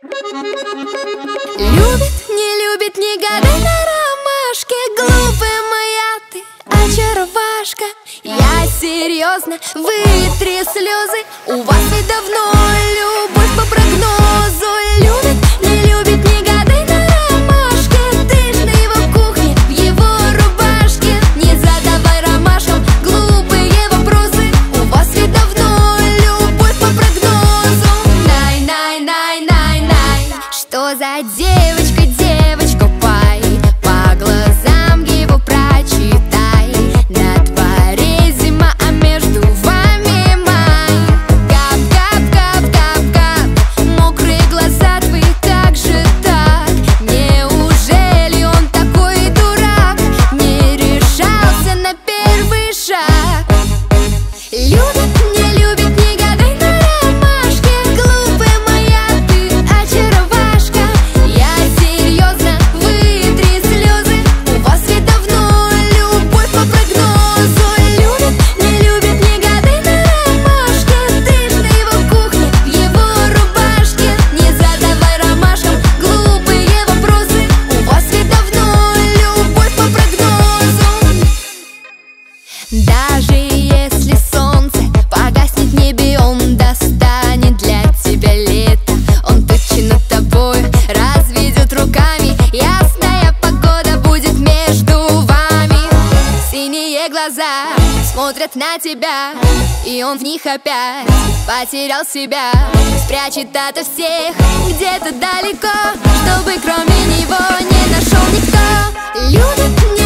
Любит, не любит, не гадай на ромашке. Глупая моя ты очаровашка. Я серьезно, вытри слезы. У вас ведь давно любовь по прогнозу. Любит, не любит, не гадай на ромашке. Ты ж на его кухне, в его рубашке. Не задавай ромашкам глупые вопросы. У вас ведь давно любовь по прогнозу. Най-най-най-най-най. Что за девочка, девочка, пай? По глазам его прочитай. На дворе зима, а между вами май. Кап-кап-кап-кап-кап. Мокрые глаза твои, как же так? Неужели он такой дурак? Не решался на первый шаг. Любит, не любит, не гадай на ромашке. Глупая моя ты очаровашка. Я серьезно, вытри слезы. У вас ведь давно любовь по прогнозу. Любит, не любит, не гадай на ромашке. Ты ж на его кухне, в его рубашке. Не задавай ромашкам глупые вопросы. У вас ведь давно любовь по прогнозу. Даже если солнце погаснет в небе, он достанет для тебя лето. Он тучи над тобой разведет руками. Ясная погода будет между вами. Синие глаза смотрят на тебя, и он в них опять потерял себя. Спрячет ото всех где-то далеко, чтобы кроме него не нашел никто. Любит,